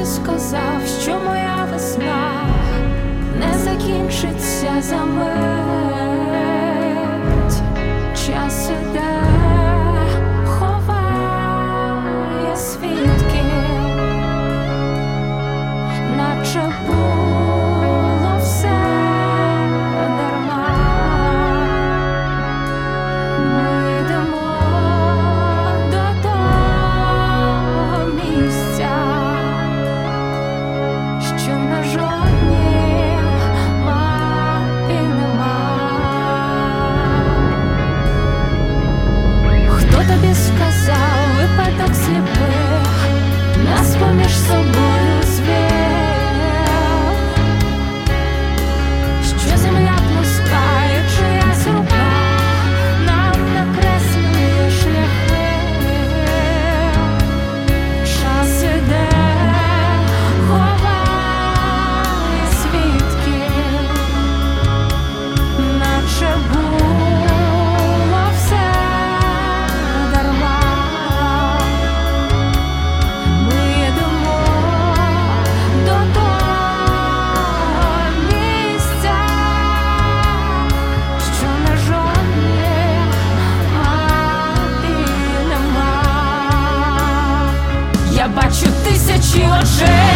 тобі сказав, що моя весна не закінчиться за мить. Час іде, ховає свідків, наче було все дарма. Ми йдемо до того місця, що на жодній мапі нема. Хто тобі сказав, випадок сліпих нас поміж собою звів, що земля плоска і чиясь рука нам накреслює шляхи. Час іде, ховає свідків, наче було все дарма. Ми йдемо до того місця, що на жодній мапі нема. Я бачу тисячі очей.